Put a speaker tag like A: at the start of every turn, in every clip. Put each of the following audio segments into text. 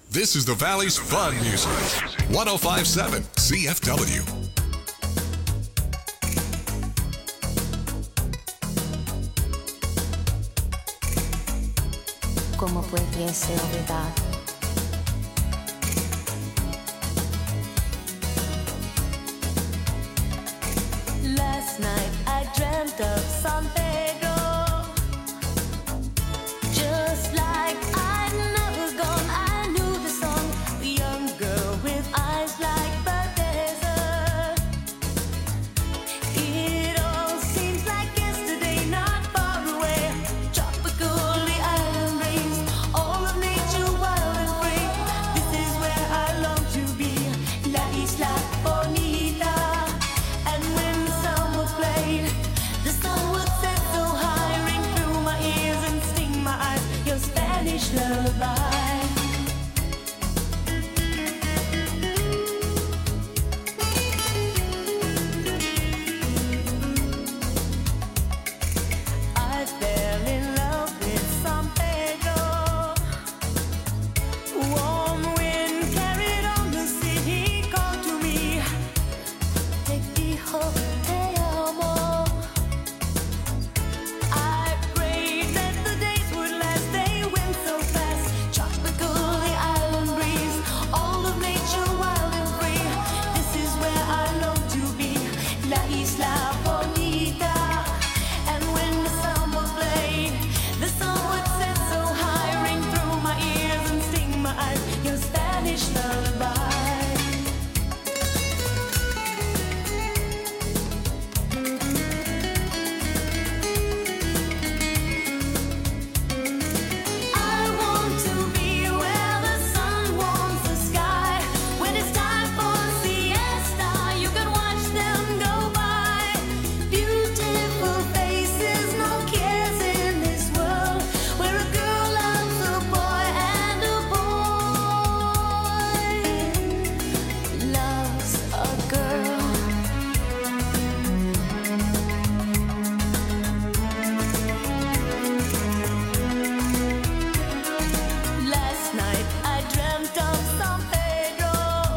A: This is the Valley's fun music. 105.7 CFW.
B: ¿Cómo pudiese olvidar? Last night I dreamt of San Pedro, just like I'd never gone. I knew the song, the young girl with eyes like the desert. It all seems like yesterday, not far away. Tropical, the island breeze, all of nature wild and free. This is where I long to be, La Isla Bonita. And when the song was played, the sun would set so high, ring through my ears and sting my eyes. Your Spanish lullaby. I fell in love with San Pedro. Warm wind carried on the sea. He called to me, te dijo te amo. I prayed that the days would last. They went so fast. Tropical, the island breeze, all of nature wild and free. This is where I long to be, La Isla Bonita. And when the samba played, the sun would set so high, ring through my ears and sting my eyes. Your Spanish lullaby. I want to be where the sun warms the sky. When it's time for siesta, you can watch them go by. Beautiful faces, no cares in this world, where a girl loves a boy and a boy loves a girl. Last night I dreamt of San Pedro.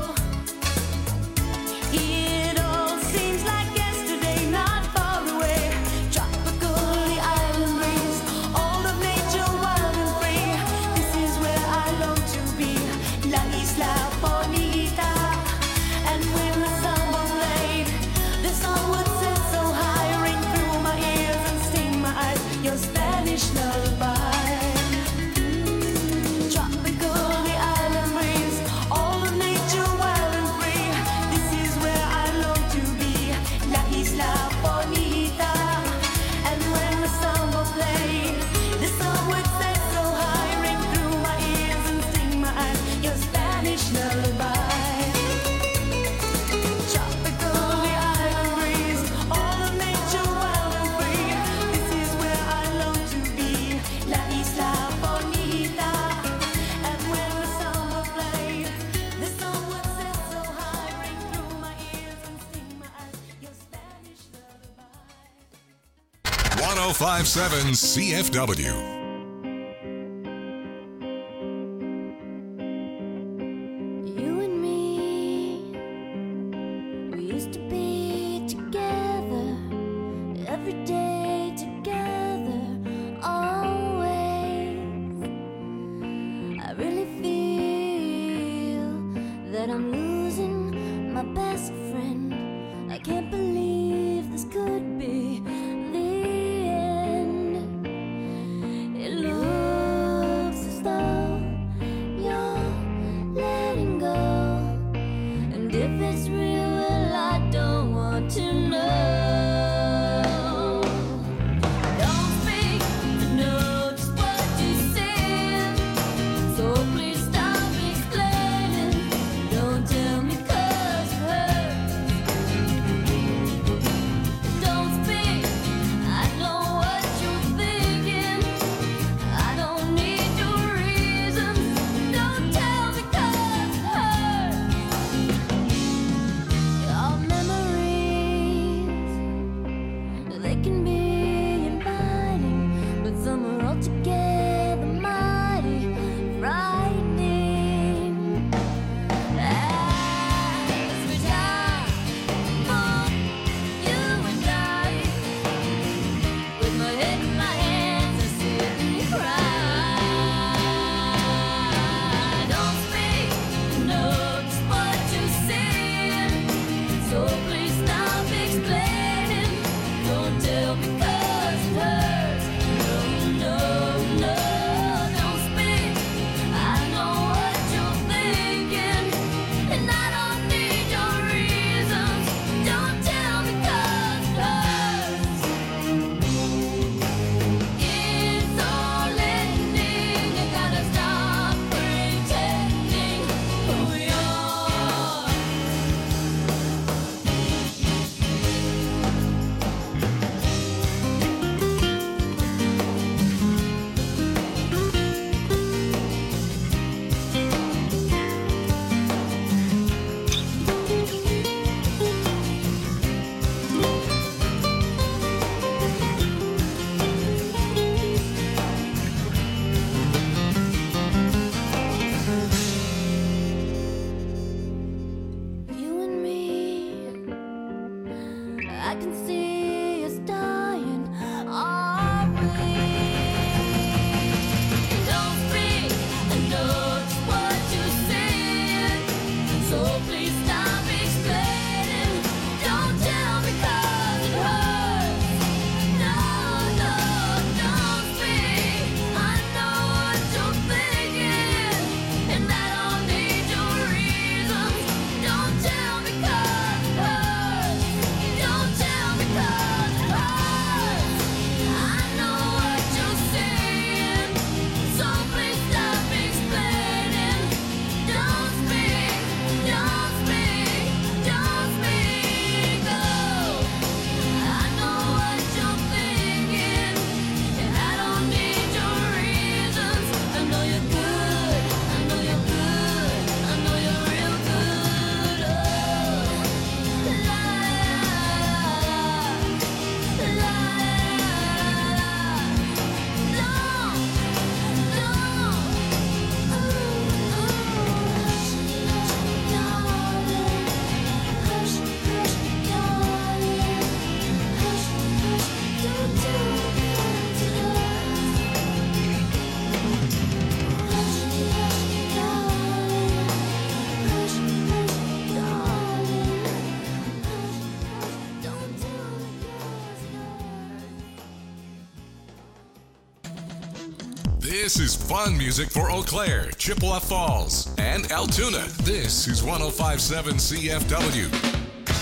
B: It all seems like yesterday, not far away. Tropical, the island breeze, all of nature wild and free. This is where I long to be, La Isla Bonita. And when the samba played, the song would set so high, ring through my ears and sting my eyes. Your Spanish lullaby. Tropical, the island breeze, all of nature wild and free. This is where I long to be, La Isla Bonita. And when the samba played, the song would set so high, ring through my ears and sting my eyes. Your Spanish lullaby. Tropical, the island breeze, all of nature wild and free. This is where I long to be, La Isla Bonita. And when the samba played, the song would set so high, ring through my ears and sting my eyes. Your Spanish lullaby.
A: 105.7 CFW.
B: You and me, we used to be together, every day together, always. I really feel that I'm losing my best friend. I can't believe this could be the end.
A: This is fun music for Eau Claire, Chippewa Falls, and Altoona. This is 105.7 CFW.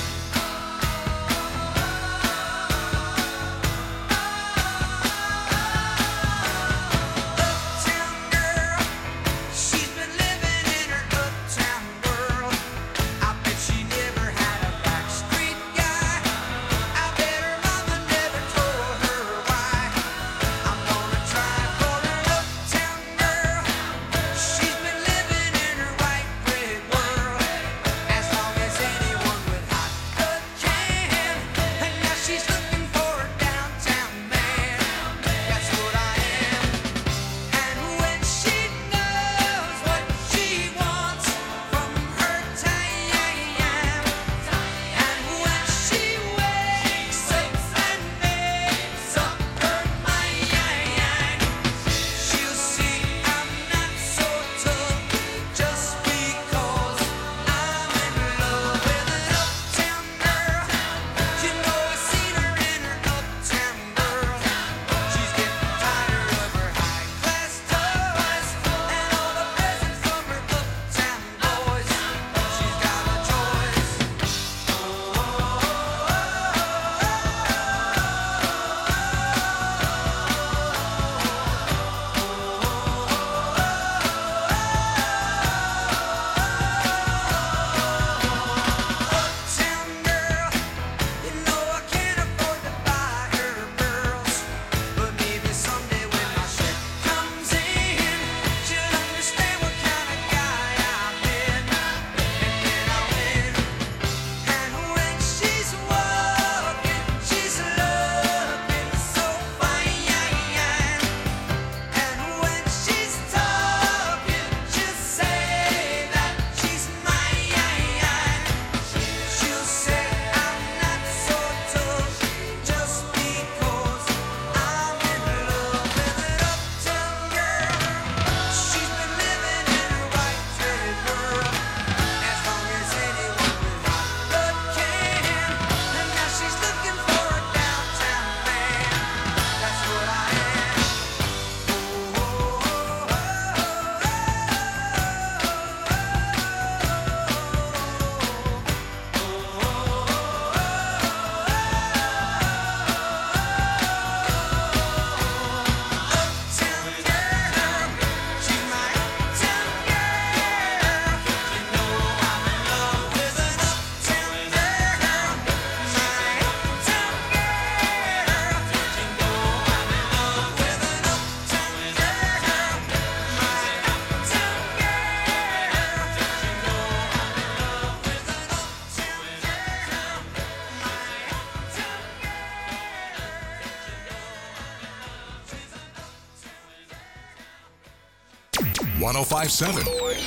A: One 105.7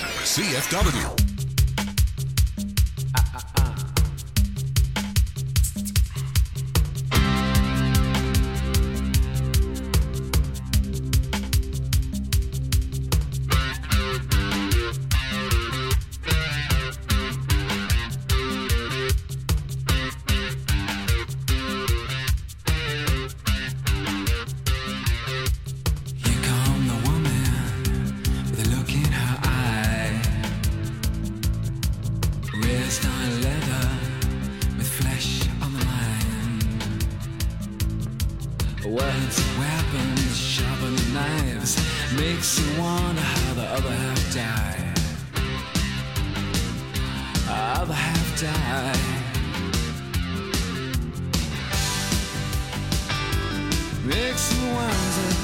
A: CFW.
C: Words, weapons, sharpened knives, makes you wonder how the other half died. Other half died. Makes you wonder.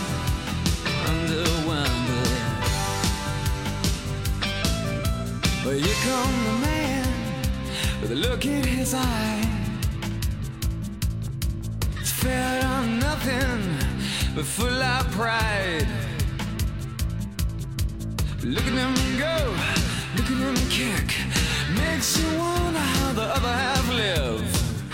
C: But here come the man with a look in his eye. Fed on nothing but full of pride. Look at him go, look at him kick. Makes you wonder how the other half live.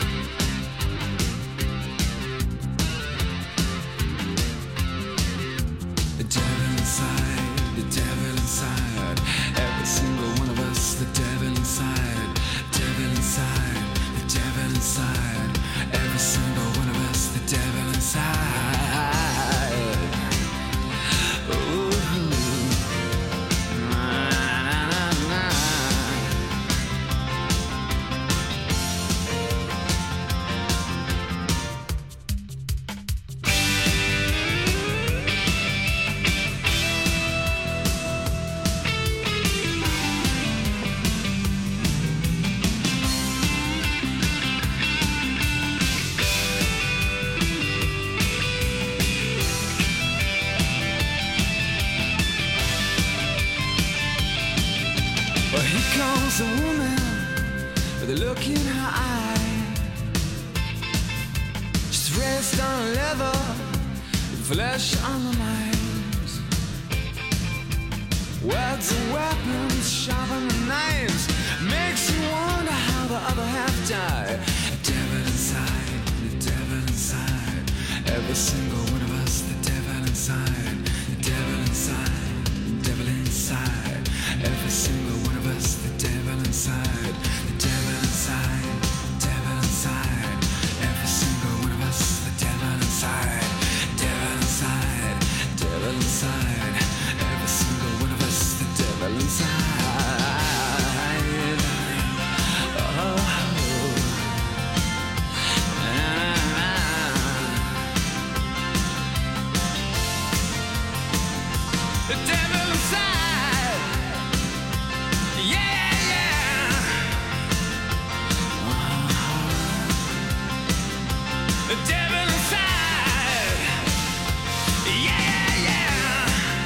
C: The devil inside, the devil inside. Every single one of us, the devil inside. Devil inside, the devil inside. Every single one of us, the devil inside. Ooh. Here comes a woman with a look in her eye. She's raised on leather, with flesh on the lines. Words and weapons, sharper than knives. Makes you wonder how the other half died. The devil inside, the devil inside. Every single one of us, the devil inside. The devil inside, the devil inside. Every single one of us, the devil inside. The devil inside, the devil inside. Every single one of us, the devil inside. Devil inside, devil inside. Every single one of us, the devil inside. The devil inside. Yeah, yeah. The devil inside. Yeah, yeah.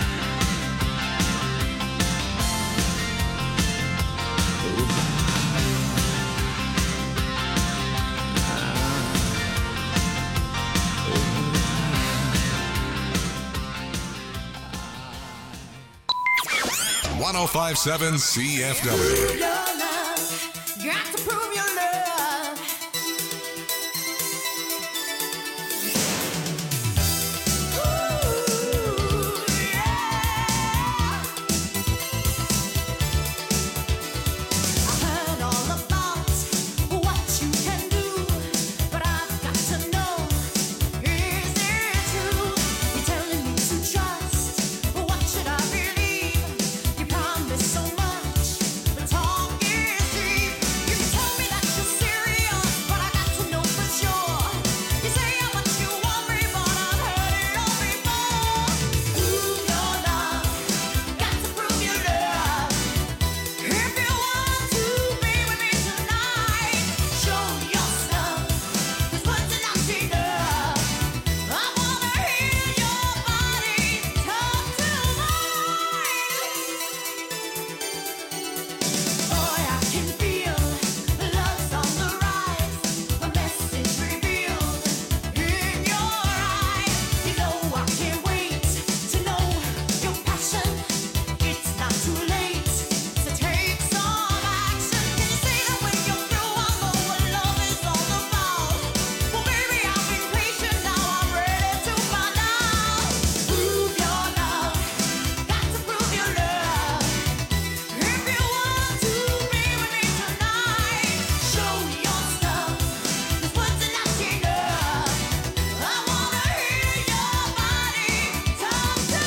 A: One 1057 CFW.
B: Your love, got to prove your love. Ooh, yeah. I heard all about what you can do, but I've got to know, is it true? You're telling me to trust, what should I believe? You promise so much, but talk is cheap. You can tell me that you're serious, but I got to know for sure. You say how much you want me, but I've heard it all before. Prove your love, got to prove your love. If you want to be with me tonight, show your stuff, 'cause words are not enough. I wanna hear your body talk to mine. Boy, I can feel love's on the rise, a message revealed in your eyes. You know I can't wait to know your passion. It's not too late, so take some action. Can you say that when you're through, I'll know what love is all about? Well, baby, I've been patient, now I'm ready to find out. Prove your love, got to prove your love. If you want to be with me tonight, show your stuff, 'cause words are not enough. I wanna hear your body talk to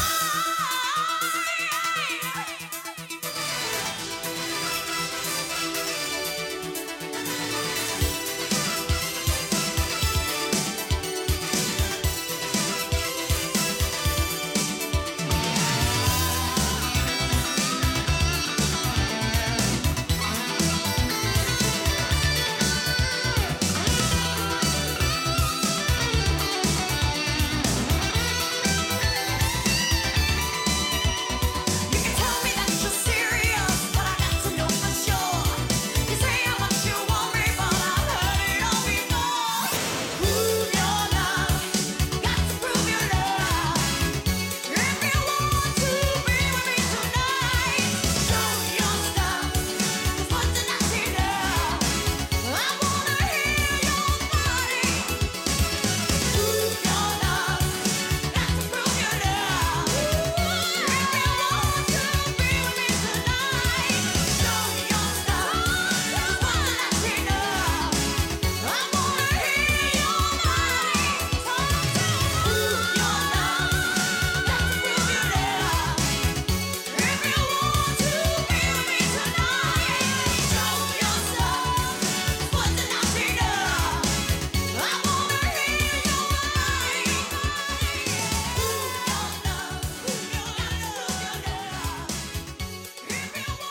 B: You can tell me that you're serious, but I got to know for sure. You say how much you want me, but I've heard it all before. Prove your love, got to prove your love. If you want to be with me tonight, show your stuff, 'cause words are not enough. I wanna hear your body. Prove your love, got to prove your love. If you want to be with me tonight, show your stuff, 'cause words are not enough. I wanna hear your body talk to me. Prove your love, got to prove your love. If you want to be with me tonight, show your stuff, 'cause words are not enough. I wanna hear your body. Prove your love, prove your love. If you want to be with me tonight, show your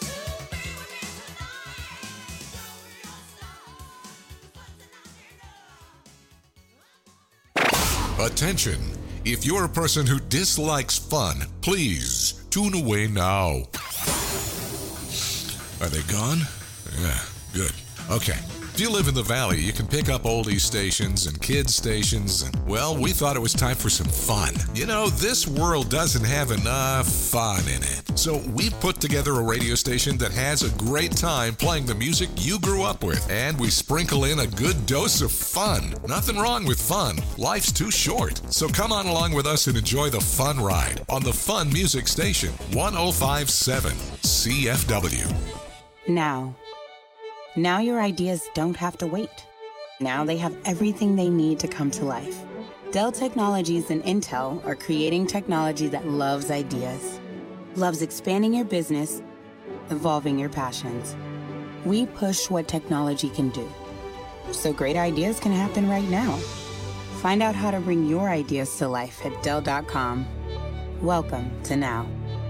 B: stuff, 'cause words are not enough.
A: Attention. If you're a person who dislikes fun, please tune away now. Are they gone? Yeah, good. Okay. If you live in the Valley, you can pick up oldies stations and kids stations, and, well, we thought it was time for some fun. You know, this world doesn't have enough fun in it. So we put together a radio station that has a great time playing the music you grew up with, and we sprinkle in a good dose of fun. Nothing wrong with fun. Life's too short. So come on along with us and enjoy the fun ride on the Fun Music Station, 105.7 CFW.
D: Now your ideas don't have to wait. Now they have everything they need to come to life. Dell Technologies and Intel are creating technology that loves ideas, loves expanding your business, evolving your passions. We push what technology can do, so great ideas can happen right now. Find out how to bring your ideas to life at Dell.com. Welcome to Now.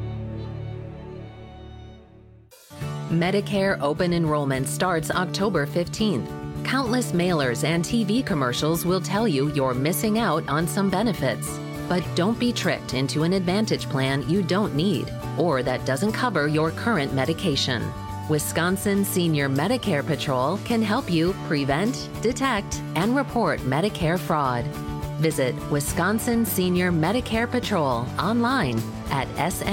E: Medicare open enrollment starts October 15th. Countless mailers and TV commercials will tell you you're missing out on some benefits. But don't be tricked into an Advantage plan you don't need or that doesn't cover your current medication. Wisconsin Senior Medicare Patrol can help you prevent, detect, and report Medicare fraud. Visit Wisconsin Senior Medicare Patrol online at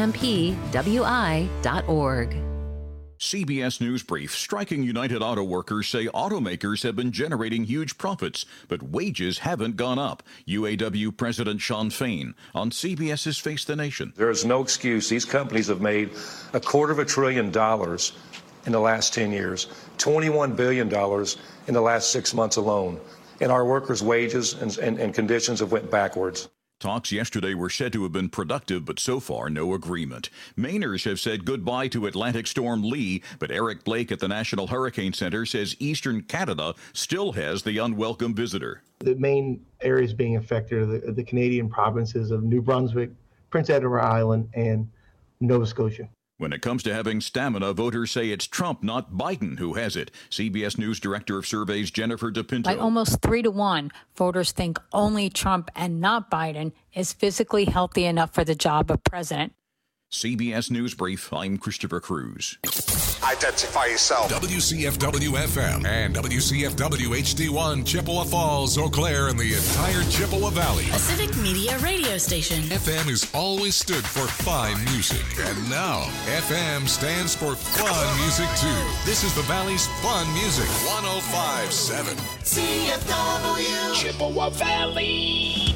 E: smpwi.org.
F: CBS News Brief. Striking United Auto Workers say automakers have been generating huge profits, but wages haven't gone up. UAW President Sean Fain on CBS's Face the Nation.
G: There is no excuse. These companies have made $250 billion in the last 10 years, $21 billion in the last 6 months alone. And our workers' wages and conditions have went backwards.
F: Talks yesterday were said to have been productive, but so far no agreement. Mainers have said goodbye to Atlantic storm Lee, but Eric Blake at the National Hurricane Center says eastern Canada still has the unwelcome visitor.
H: The main areas being affected are the Canadian provinces of New Brunswick, Prince Edward Island, and Nova Scotia.
F: When it comes to having stamina, voters say it's Trump, not Biden, who has it. CBS News Director of Surveys Jennifer DePinto.
I: By almost 3-1, voters think only Trump and not Biden is physically healthy enough for the job of president.
F: CBS News Brief, I'm Christopher Cruz.
J: Identify yourself.
A: WCFW-FM and WCFW HD1, Chippewa Falls, Eau Claire, and the entire Chippewa Valley.
K: A civic media radio station.
A: FM has always stood for fine music, and now FM stands for fun music too. This is the Valley's fun music, 105.7
J: CFW.
L: Chippewa Valley.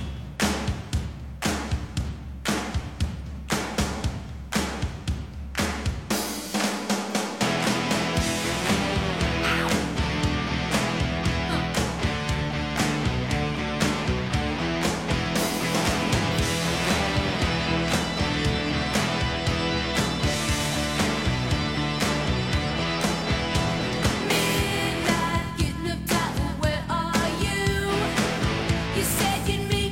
B: Midnight, getting up tight, where are you? You said you'd meet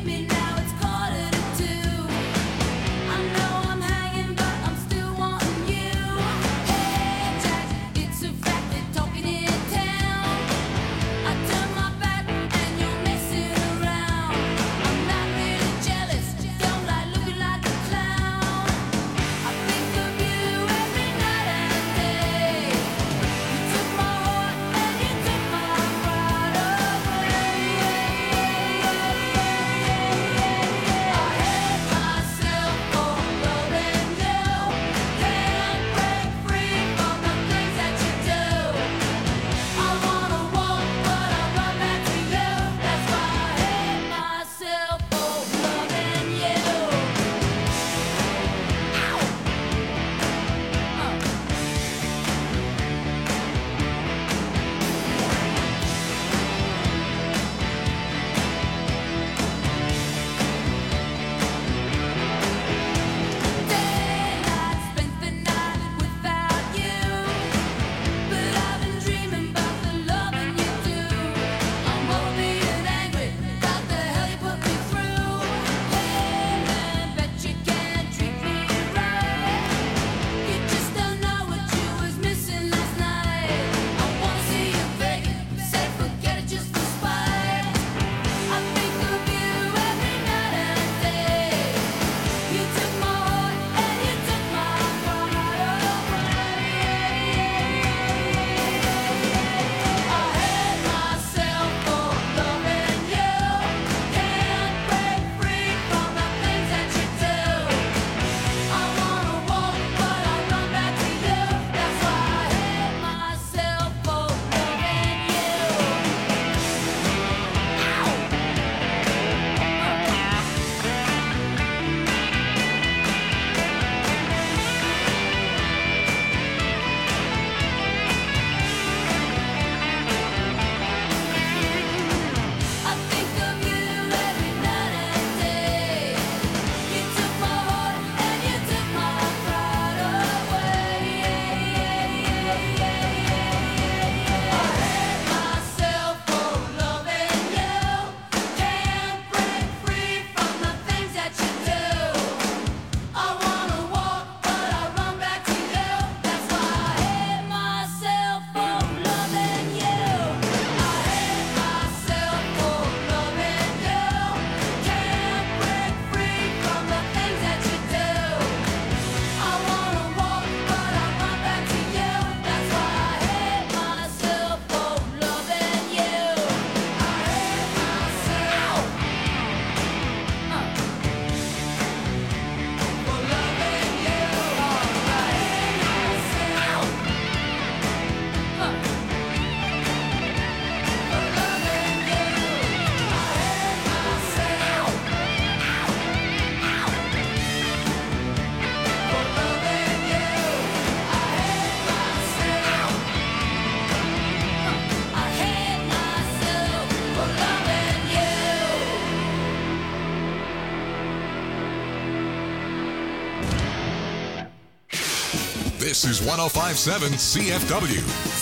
A: This is 105.7 CFW.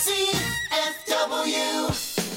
J: CFW.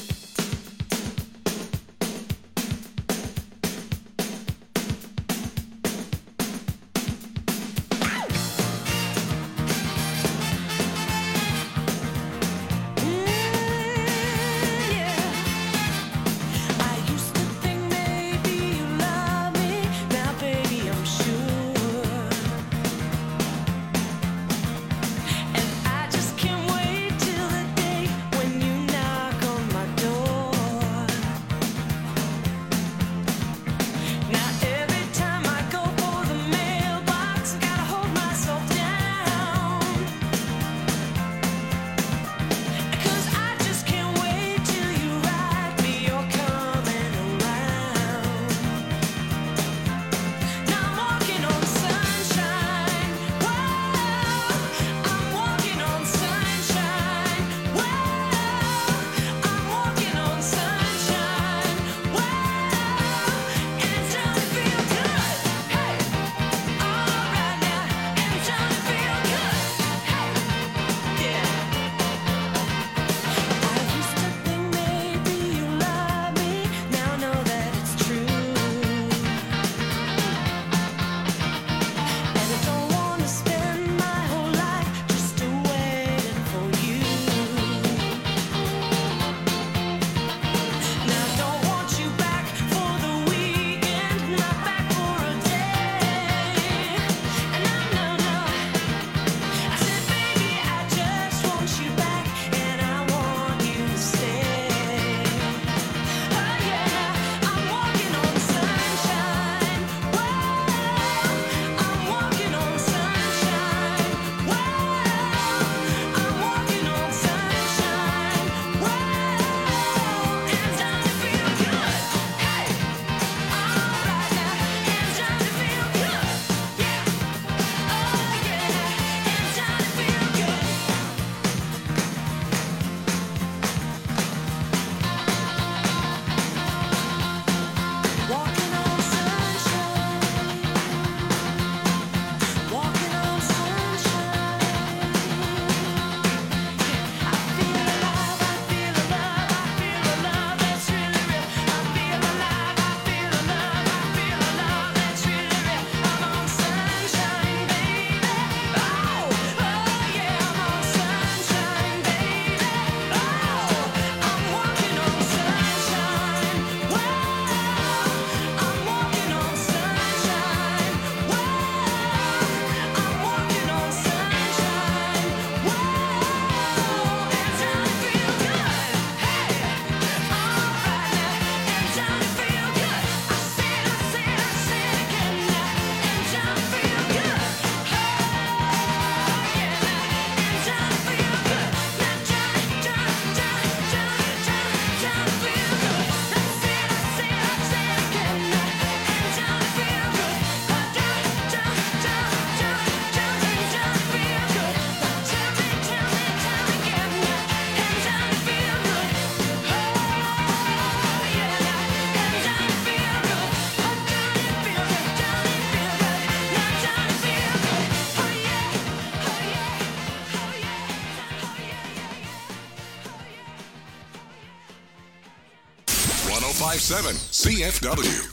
A: CFW.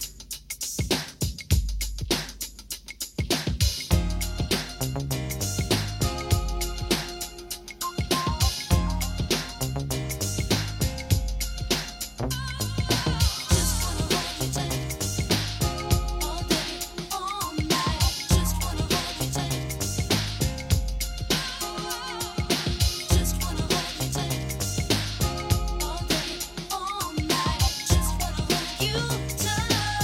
B: You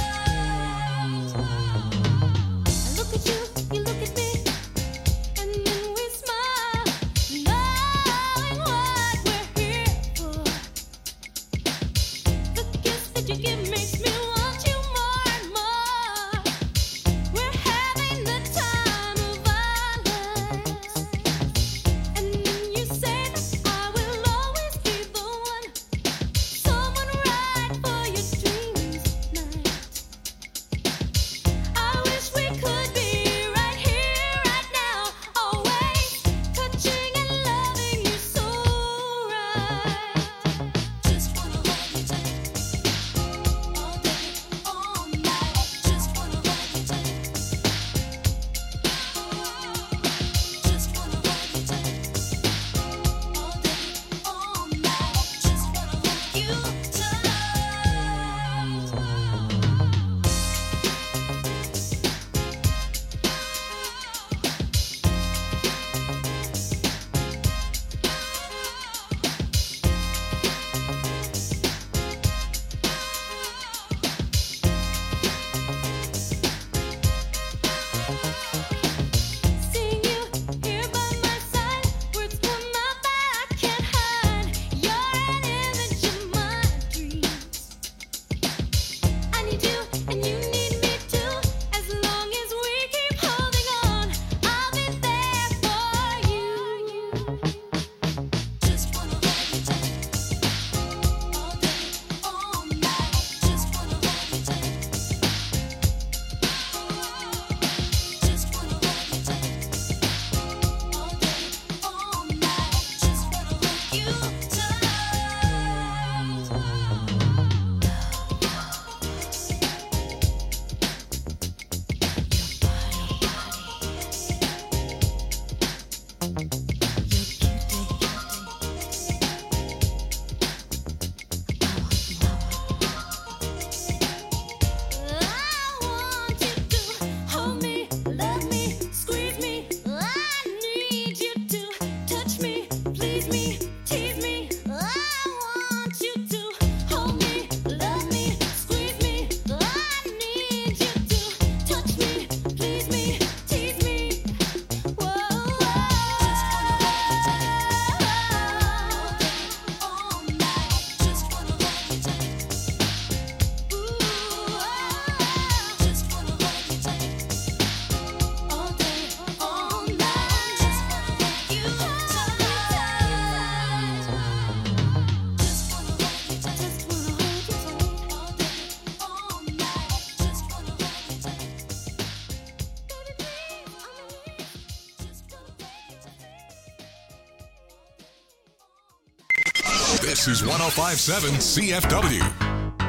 A: This is 105.7 CFW.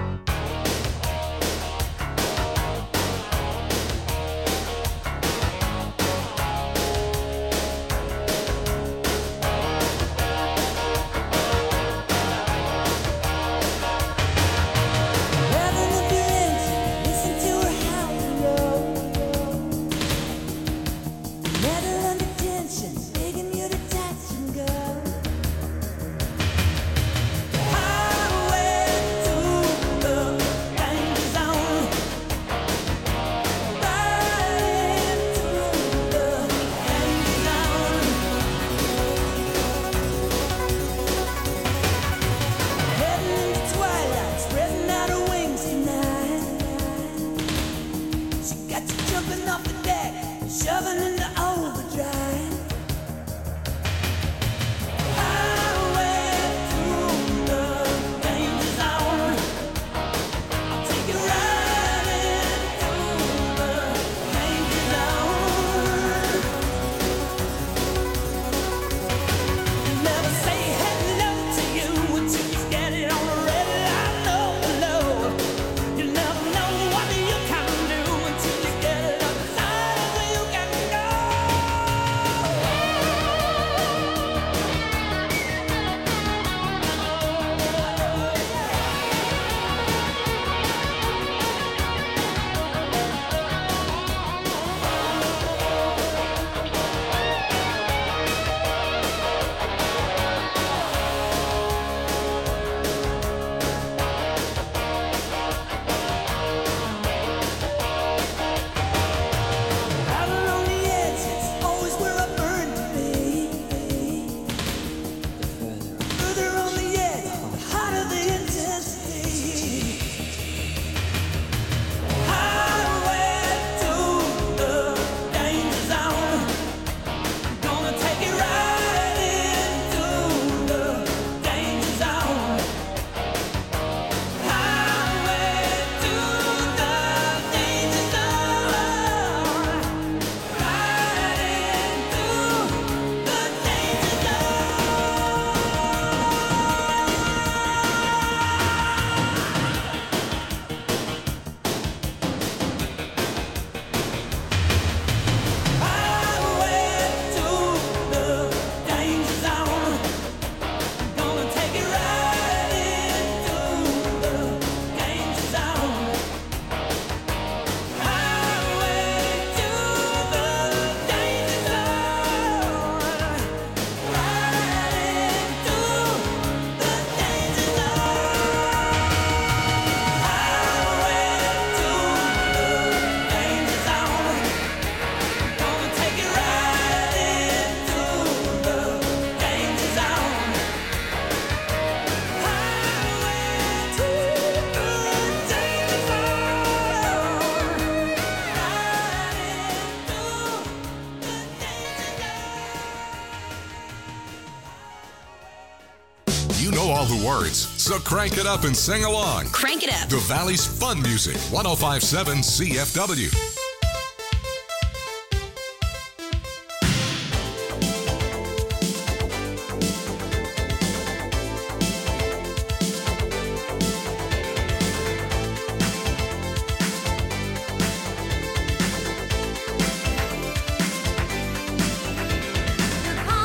A: Words. So crank it up and sing along.
K: Crank it up.
A: The Valley's fun music. 105.7 CFW.
B: You're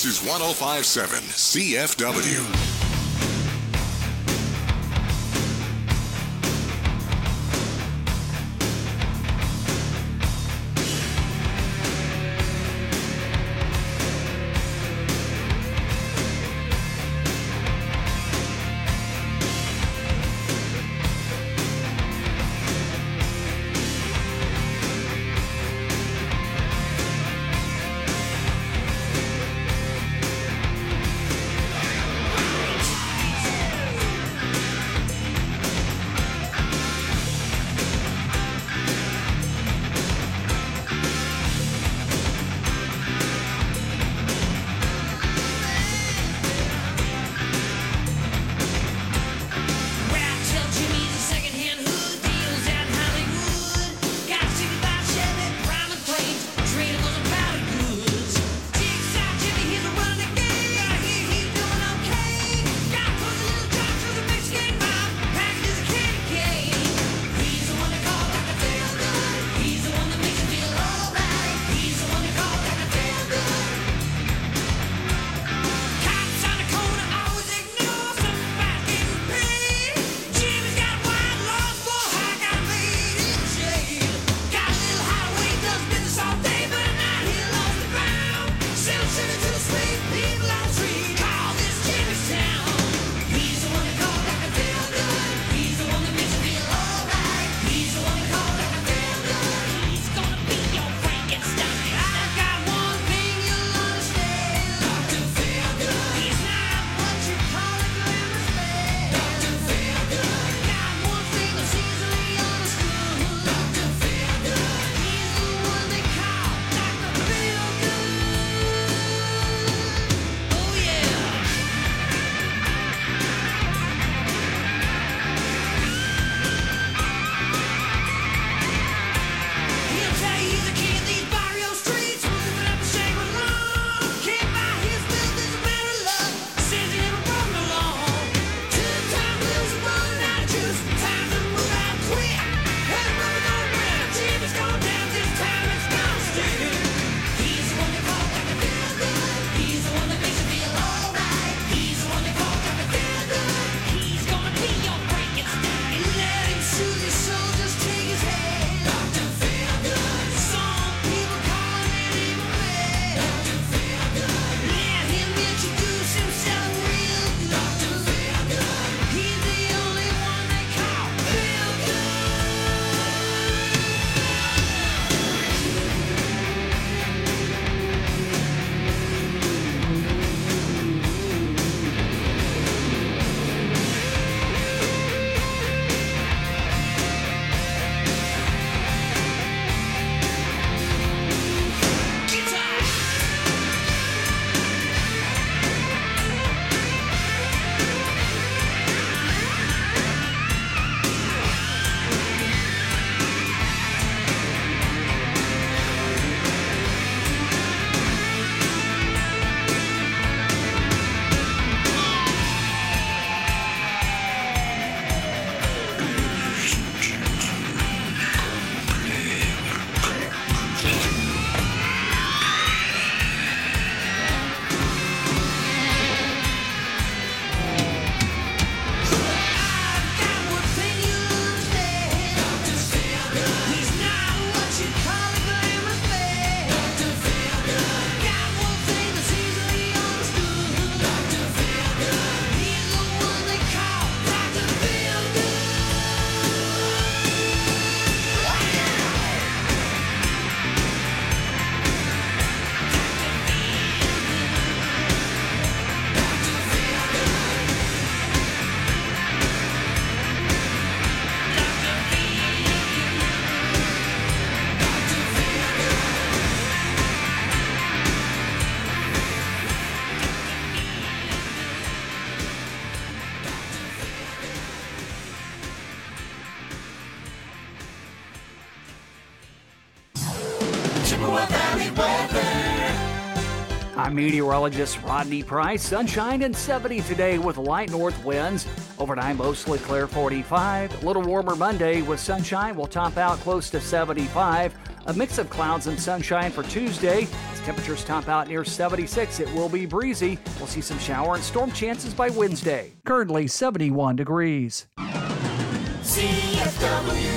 A: This is 105.7 CFW.
M: I'm meteorologist Rodney Price. Sunshine and 70 today with light north winds. Overnight, mostly clear, 45. A little warmer Monday with sunshine. We'll top out close to 75. A mix of clouds and sunshine for Tuesday. As temperatures top out near 76, it will be breezy. We'll see some shower and storm chances by Wednesday. Currently 71 degrees.
B: CFW.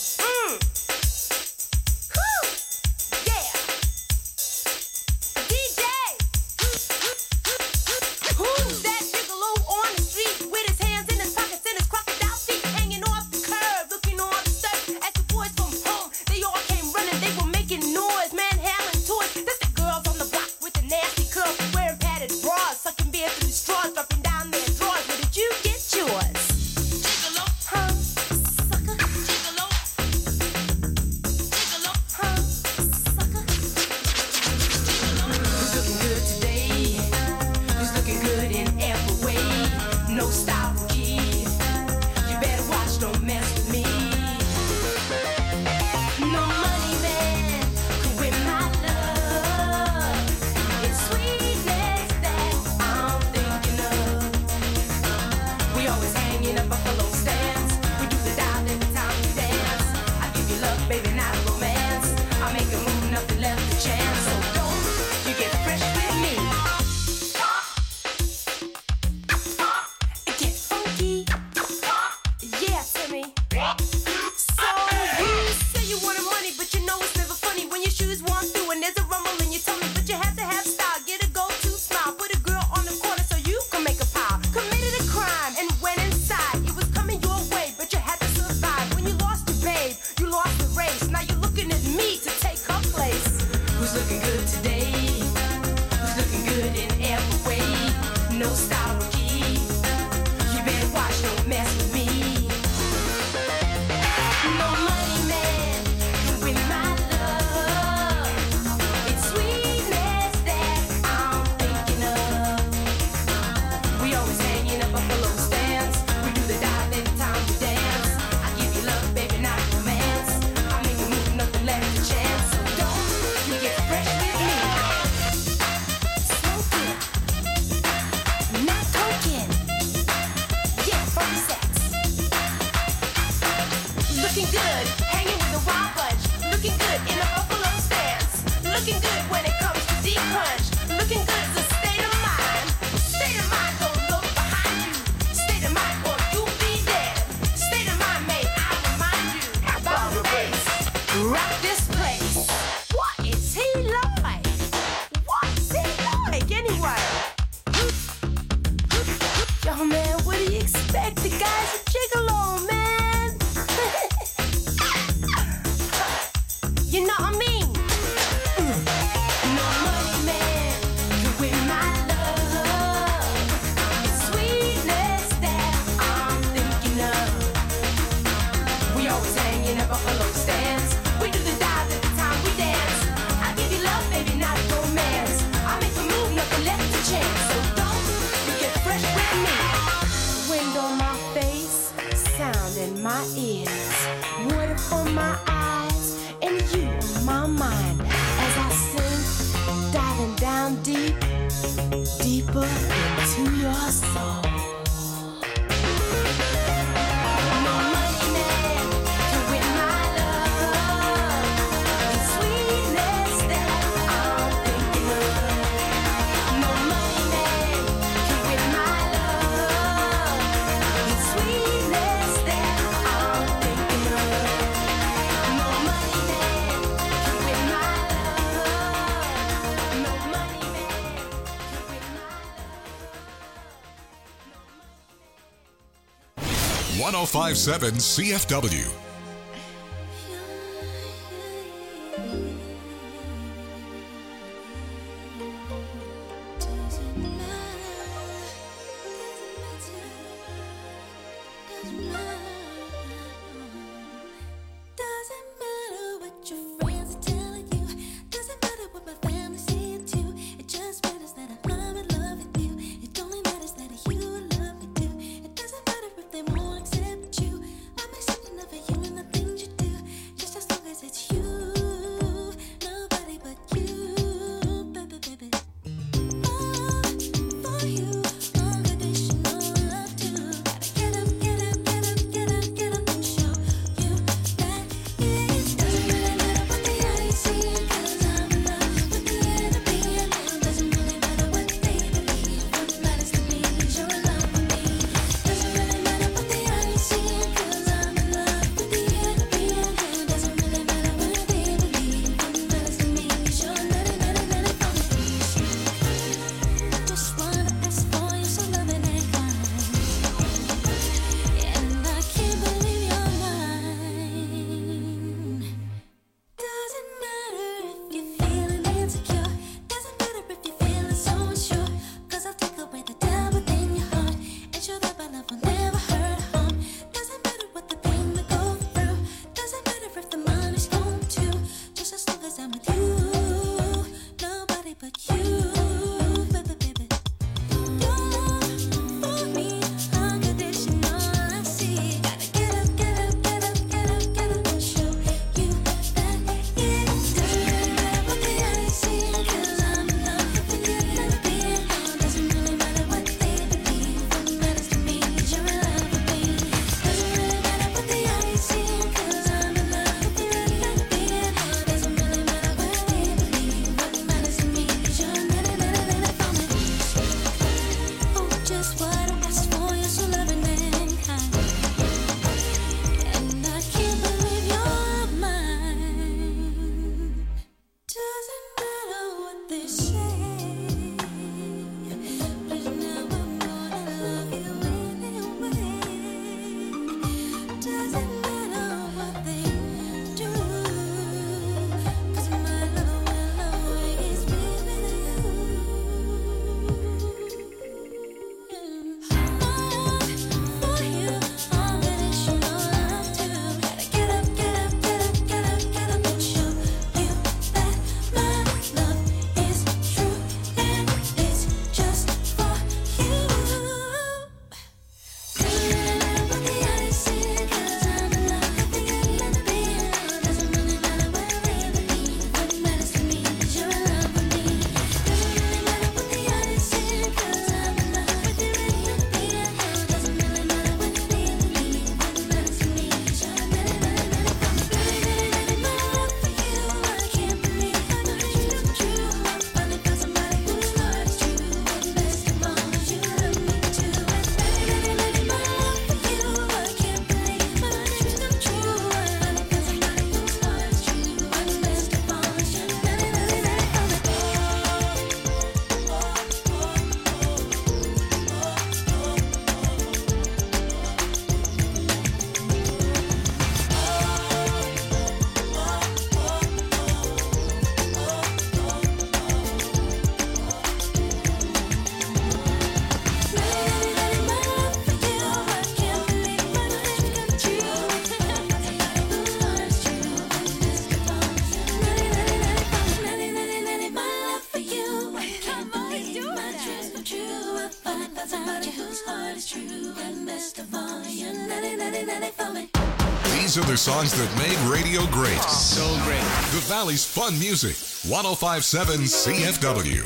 A: .5.7 CFW.
B: They won't accept you. I might something of a you.
A: These are the songs that made radio great.
L: So great.
A: The Valley's fun music. 105.7 CFW.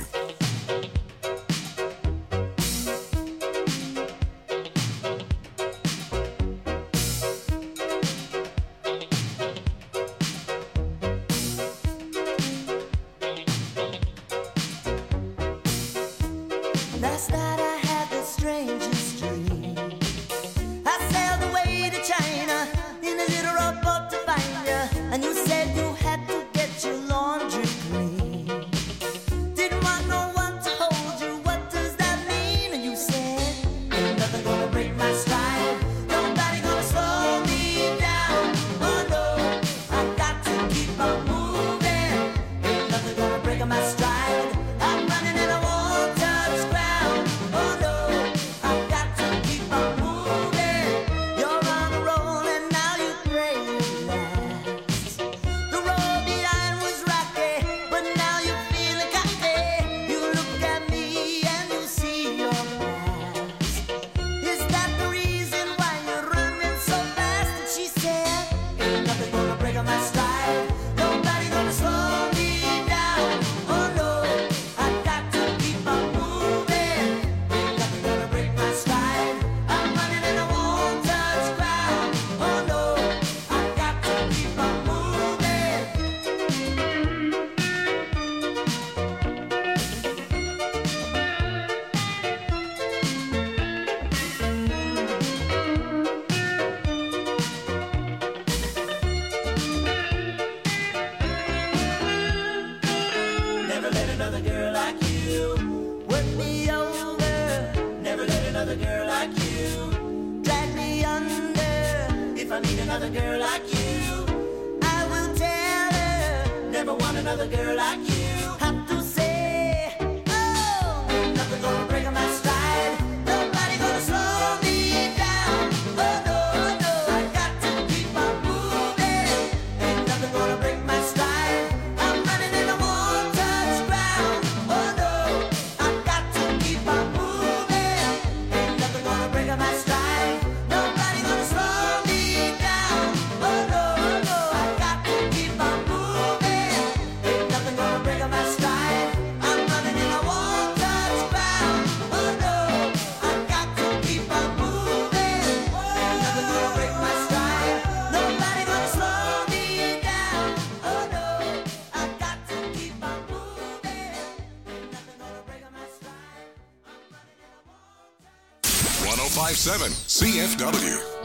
B: Last night I had the strangest dream. I sailed away to China in a little rowboat to find you, and you said you had to get your laundry clean. Didn't want no one to hold you. What does that mean? And you said, ain't nothing gonna break my stride. Nobody gonna slow me down. Oh no, I got to keep on moving. Ain't nothing gonna break my stride. I'm running and I won't touch ground. Oh no, I got to keep on moving. You're on a roll and now you pray it lasts. The road behind was rocky, but now you're feeling cocky. You look at me and you see your past. Is that the reason why you're running so fast? And she said, ain't nothing gonna break my stride. Nobody gonna slow me down. Oh no, I got to keep on moving. Ain't nothing gonna break my stride. I'm running and I won't touch ground. Oh no, I got to keep on moving. Never let another girl like you work me over. Never let another girl like you drag me under. If I meet another girl like you, I will tell her. Never want another girl like you. Have to say, oh, ain't nothing gonna break my stride. Nobody gonna slow me down. Oh no, no, I got to keep on moving. Ain't nothing gonna break my stride. I'm running and I won't touch ground. Oh no, I got to keep on moving. Ain't nothing gonna break my stride. Nobody gonna slow me down. Oh no, no, I got to keep on moving. Ain't nothing gonna break my stride. I'm running and I won't touch ground. Oh no, I got to keep on moving. Ain't nothing gonna break my stride. Nobody gonna slow me down. Oh no, I got to keep on moving. Ain't nothing gonna break my stride. I'm running and I won't touch.
A: 105.7 CFW.